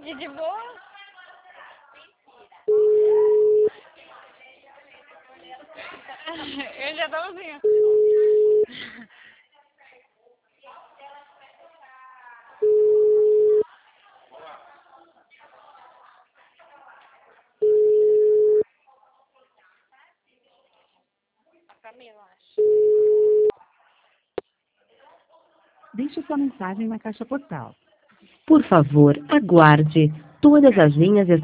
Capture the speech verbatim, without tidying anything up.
E de boa? Eu já tava assim, ó. A Camila, acho. Deixe sua mensagem na caixa postal. Por favor, aguarde. Todas as linhas